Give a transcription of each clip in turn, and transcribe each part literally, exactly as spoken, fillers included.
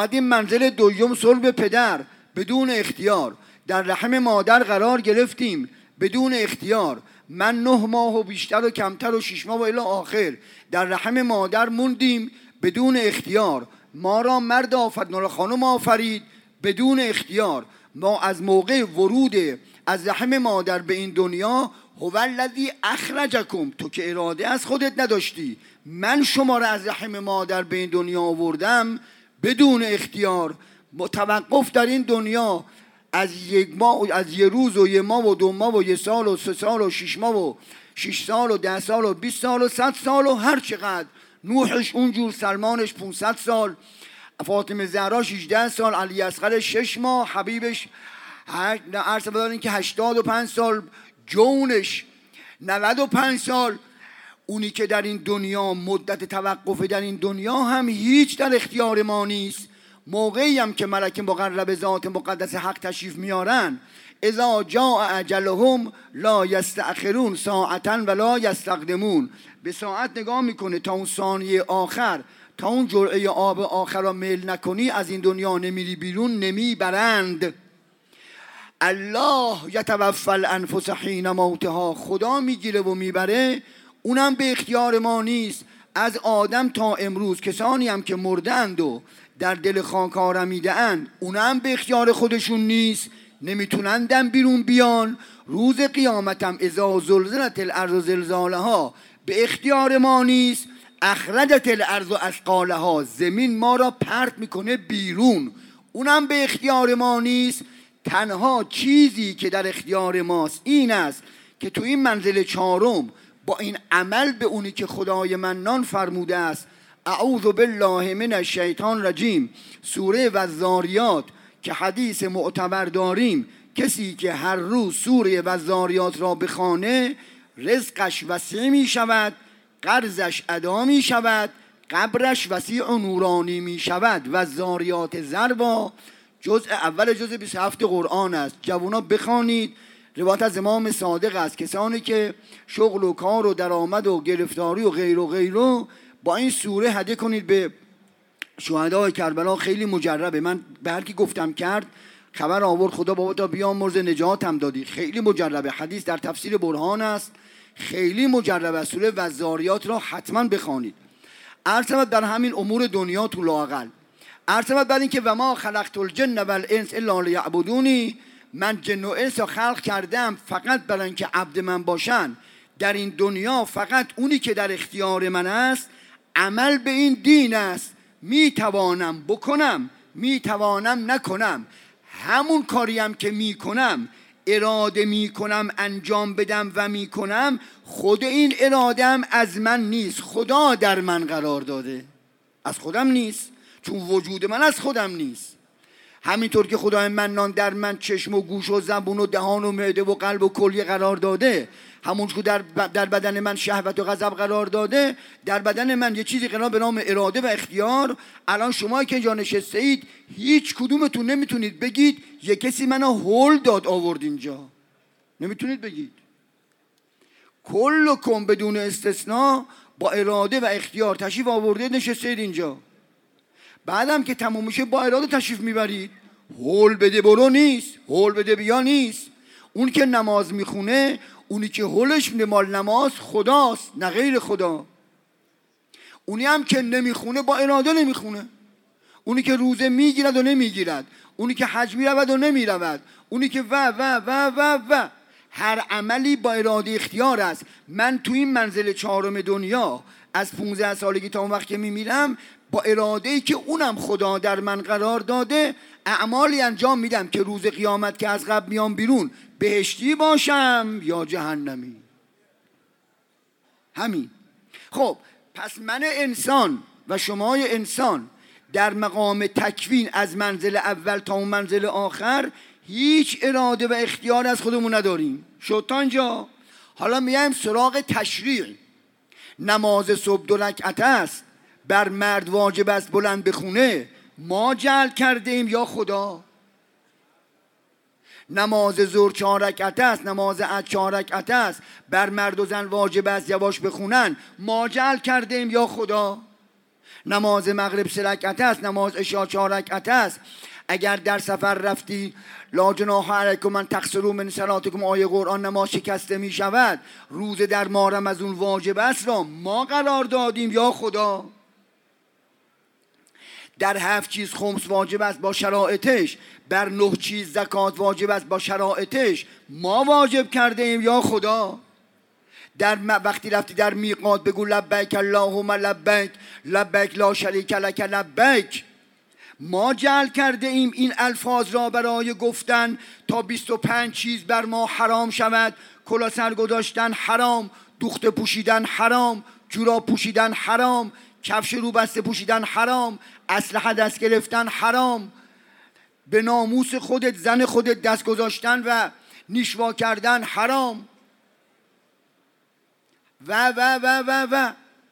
آمدیم منزل دوم صلب پدر بدون اختیار. در رحم مادر قرار گرفتیم بدون اختیار. من نه ماه و بیشتر و کمتر و شش ماه و الی آخر در رحم مادر موندیم بدون اختیار. ما را مرد آفرید، ما را خانم آفرید بدون اختیار. ما از موقع ورود از رحم مادر به این دنیا، هو الذی اخرجکم، تو که اراده از خودت نداشتی، من شما را از رحم مادر به این دنیا آوردم بدون اختیار. توقف در این دنیا از یک ماه، از یک روز و یک ماه و دو ماه و یک سال و سه سال و شش ماه و شش سال و ده سال و بیست سال و صد سال و هر چقدر. نوحش اونجور، سلمانش پانصد سال، فاطمه زهرا شانزده سال، علی اصغر شش ماه، حبیبش عرض بدارین که هشتاد و پنج سال، جونش نود و پنج سال. اونی که در این دنیا مدت توقف در این دنیا هم هیچ در اختیار ما نیست. موقعی هم که ملک مقرب ذات مقدس حق تشریف میارن، اذا جاء اجلهم لا یستأخرون ساعتا ولا یستقدمون، به ساعت نگاه میکنه تا اون ثانیه آخر، تا اون جرعه آب آخر را میل نکنی از این دنیا نمیری بیرون، نمیبرند. الله یتوفی الانفس حین موتها، خدا میگیره و میبره، اونم به اختیار ما نیست. از آدم تا امروز کسانی هم که مردند و در دل خاک آرمیده‌اند، اونم به اختیار خودشون نیست، نمیتونندن بیرون بیان. روز قیامتم اذا زلزلت الارض زلزالها، به اختیار ما نیست. اخرجت الارض اثقالها، زمین ما را پرت میکنه بیرون، اونم به اختیار ما نیست. تنها چیزی که در اختیار ماست این است که تو این منزل چهارم با این عمل به اونی که خدای منان فرموده است، اعوذ بالله من الشیطان الرجیم، سوره والذاریات که حدیث معتبر داریم، کسی که هر روز سوره والذاریات را بخوانه رزقش وسیع می شود، قرضش ادا می شود، قبرش وسیع و نورانی می شود. والذاریات ذروا جزء اول جزء بیست و هفت قرآن است. جوانا بخوانید. روایت از امام صادق است، کسانی که شغل و کار و درآمد و گرفتاری و غیر و غیره با این سوره هدیه کنید به شهدای کربلا. خیلی مجربه. من به هر کی گفتم کرد خبر آورد خدا بابا تا بیامرز نجاتم دادی. خیلی مجربه. حدیث در تفسیر برهان است، خیلی مجربه. سوره والذاریات را حتما بخوانید. ارتباط در همین امور دنیا تو لااقل. ارتباط بر این که و ما خلقت الجن والانس الا لیعبدونی، من جن و انس را خلق کردم فقط برای اینکه عبد من باشن. در این دنیا فقط اونی که در اختیار من است عمل به این دین است. می توانم بکنم، می توانم نکنم. همون کاریم که می کنم، اراده می کنم انجام بدم و می کنم، خود این ارادم از من نیست، خدا در من قرار داده، از خودم نیست، چون وجود من از خودم نیست. همینطور که خدای منان در من چشم و گوش و زبون و دهان و معده و قلب و کلیه قرار داده، همون که در در بدن من شهوت و غضب قرار داده، در بدن من یه چیزی قرار به نام اراده و اختیار. الان شما که اینجا نشسته اید هیچ کدومتون نمیتونید بگید یه کسی منو هول داد آورد اینجا، نمیتونید بگید. کلکم بدون استثناء با اراده و اختیار تشریف آورده نشسته اید اینجا. بعدم که تموم میشه با اراده تشریف میبرید. هول بده برو نیست، هول بده بیا نیست. اون که نماز میخونه، اونی که هولش میده مال نماز خداست نه غیر خدا. اونی هم که نمیخونه با اراده نمیخونه. اونی که روزه میگیرد و نمیگیرد، اونی که حج میرود و نمیرود، اونی که و و و و و هر عملی با اراده اختیار است. من تو این منزل چهارم دنیا از پونزده سالگی تا اون وقت که میمیرم با اراده‌ای که اونم خدا در من قرار داده اعمالی انجام میدم که روز قیامت که از قبر میام بیرون بهشتی باشم یا جهنمی. همین. خب پس من انسان و شمای انسان در مقام تکوین از منزل اول تا اون منزل آخر هیچ اراده و اختیار از خودمون نداریم. شد تا اینجا. حالا میایم سراغ تشریع. نماز صبح دو رکعت است، بر مرد واجب است بلند بخونه، ما جعل کرده ایم یا خدا؟ نماز ظهر چهار رکعت است، نماز عصر چهار رکعت است، بر مرد و زن واجب است یواش بخونن، ما جعل کرده ایم یا خدا؟ نماز مغرب سه رکعت است، نماز عشا چهار رکعت است. اگر در سفر رفتی لا جناح علیکم من تقصروا من صلاتکم، آیه قرآن نماز شکسته می شود، روزه در ماه رمضان واجب است را ما قرار دادیم یا خدا. در هفت چیز خمس واجب است با شرایطش، بر نه چیز زکات واجب است با شرایطش، ما واجب کرده ایم یا خدا. در وقتی رفتی در میقات بگو لبیک اللهم لبیک لبیک لا شریک لک لبیک. ما جعل کرده ایم این الفاظ را برای گفتن تا بیست و پنج چیز بر ما حرام شود. کلاه سر گذاشتن حرام، دوخته پوشیدن حرام، جوراب پوشیدن حرام، کفش رو بسته پوشیدن حرام، اسلحه دست گرفتن حرام، به ناموس خودت زن خودت دست گذاشتن و نیشوا کردن حرام و و و و و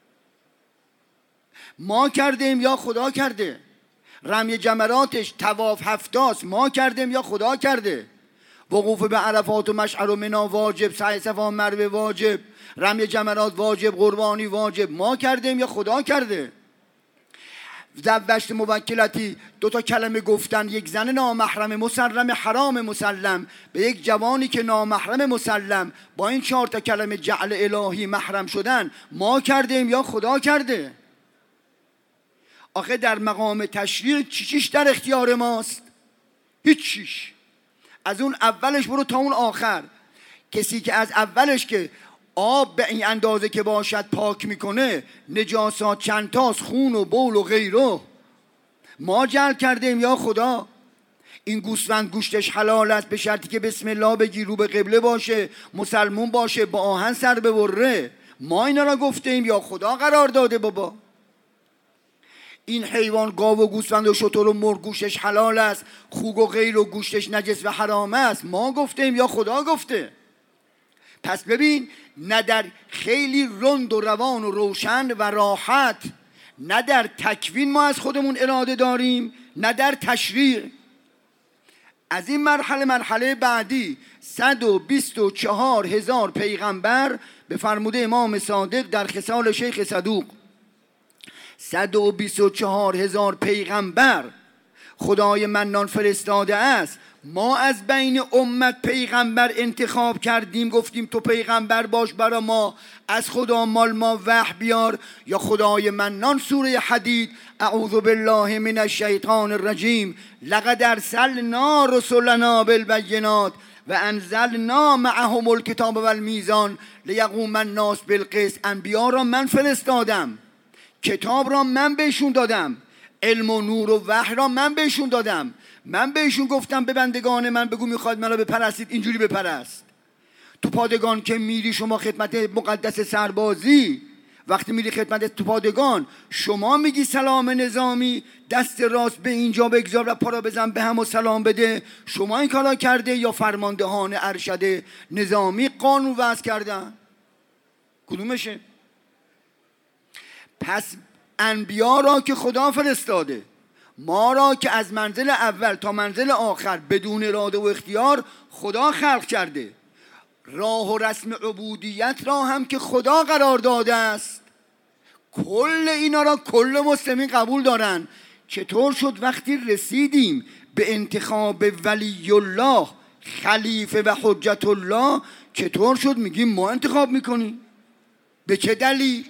ما کردیم یا خدا کرده. رمی جمراتش طواف هفتاست، ما کردیم یا خدا کرده. وقوف به عرفات و مشعر و منا واجب، سعی صفا مروه واجب، رمی جمرات واجب، قربانی واجب، ما کردیم یا خدا کرده. زوجت موکلتی، دو تا کلمه گفتن، یک زن نامحرم مسلم حرام مسلم به یک جوانی که نامحرم مسلم، با این چهار تا کلمه جعل الهی محرم شدن، ما کردیم یا خدا کرده. آخه در مقام تشریع چی چیش در اختیار ماست؟ هیچ چیش. از اون اولش برو تا اون آخر. کسی که از اولش که آب به این اندازه که باشد پاک میکنه، نجاسات چند تاست، خون و بول و غیره، ما جعل کردیم یا خدا. این گوسفند گوشتش حلال است به شرطی که بسم الله بگی، رو به قبله باشه، مسلمون باشه، با آهن سر ببره، ما اینا را گفتیم یا خدا قرار داده بابا. این حیوان گاو و گوسفند و شتر و مرغ گوشتش حلال است، خوک و غیر و گوشتش نجس و حرام است، ما گفتیم یا خدا گفته. پس ببین، نه در خیلی رند و روان و روشن و راحت، نه در تکوین ما از خودمون اراده داریم، نه در تشریع. از این مرحله مرحله بعدی صد و بیست و چهار هزار پیغمبر به فرموده امام صادق در خصال شیخ صدوق، صد و بیست و چهار هزار پیغمبر خدای منان فرستاده است. ما از بین امت پیغمبر انتخاب کردیم، گفتیم تو پیغمبر باش برا ما، از خدا مال ما وحی بیار. یا خدای منان سوره حدید، اعوذ بالله من الشیطان الرجیم، لقد ارسلنا رسلنا بالبینات و انزلنا معهم الکتاب والمیزان لیقوم الناس بالقسط. انبیا را من فرستادم، کتاب را من بهشون دادم، علم و نور و وحی را من بهشون دادم. من بهشون گفتم به بندگان من بگو میخواد من را بپرستید، اینجوری بپرست. تو پادگان که میری شما خدمت مقدس سربازی، وقتی میری خدمت تو پادگان، شما میگی سلام نظامی، دست راست به اینجا بگذار و پارا بزن به هم و سلام بده، شما این کارا کرده یا فرماندهان ارشد نظامی قانون وضع کردن؟ کدومشه؟ پس انبیا را که خدا فرستاده، ما را که از منزل اول تا منزل آخر بدون اراده و اختیار خدا خلق کرده، راه و رسم عبودیت را هم که خدا قرار داده است. کل اینا را کل مسلمین قبول دارن. چطور شد وقتی رسیدیم به انتخاب ولی الله، خلیفه و حجت الله، چطور شد میگیم ما انتخاب میکنیم؟ به چه دلیل؟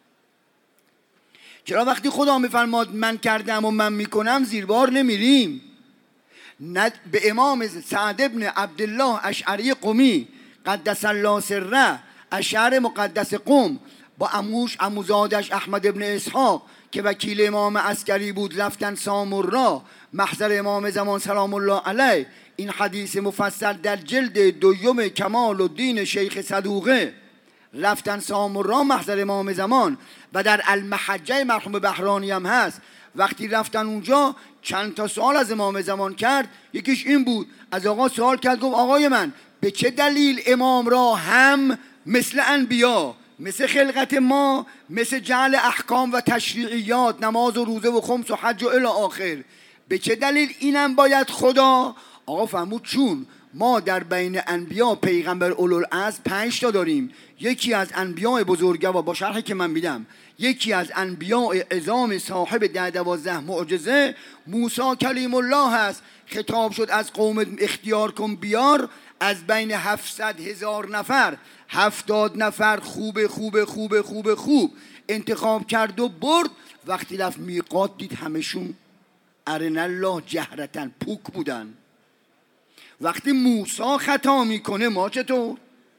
چرا وقتی خدا میفرماد من کردم و من میکنم زیر بار نمیریم؟ نه به امام سعد ابن عبدالله اشعری قمی قدس الله سره، اشعر مقدس قم، با عموش عموزادش احمد ابن اسحاق که وکیل امام عسکری بود، رفتن سامرا محضر امام زمان سلام الله علیه. این حدیث مفصل در جلد دوم کمال الدین شیخ صدوقه، رفتن سامرا محضر امام زمان، و در المحجه مرحوم بهرانی هم هست. وقتی رفتن اونجا چند تا سوال از امام زمان کرد، یکیش این بود، از آقا سوال کرد، گفت آقای من به چه دلیل امام را هم مثل انبیا، مثل خلقت ما، مثل جعل احکام و تشریعیات، نماز و روزه و خمس و حج و الی آخر، به چه دلیل اینم باید خدا؟ آقا فرمود چون ما در بین انبیا پیغمبر اولوالعزم پنج تا داریم. یکی از انبیاء بزرگوار با شرحی که من میدم، یکی از انبیاء عظام صاحب ده دوازده معجزه موسی کلیم الله هست. خطاب شد از قوم اختیار کن بیار، از بین هفتصد هزار نفر هفتاد نفر خوب خوب خوب خوب خوب انتخاب کرد و برد. وقتی رفت میقات دید همشون ارن الله جهرتن پوک بودن. وقتی موسی خطا میکنه ما چطور؟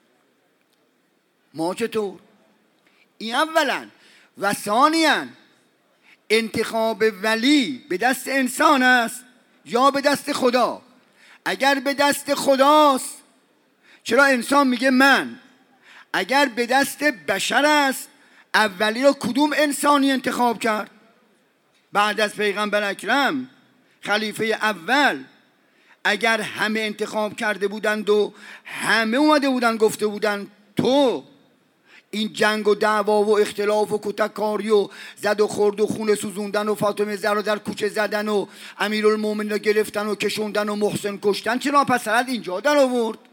ما چطور؟ این اولا. و ثانیاً انتخاب ولی به دست انسان است یا به دست خدا؟ اگر به دست خداست چرا انسان میگه من؟ اگر به دست بشر است اولی رو کدوم انسانی انتخاب کرد؟ بعد از پیغمبر اکرم خلیفه اول اگر همه انتخاب کرده بودند و همه اومده بودن گفته بودن تو این جنگ و دعوا و اختلاف و کتککاری و زد و خورد و خون سوزوندن و فاطمه زهرا در کوچه زدن و امیرالمومنین رو گرفتن و کشوندن و محسن کشتن، چرا پس سرت اینجا در آورد؟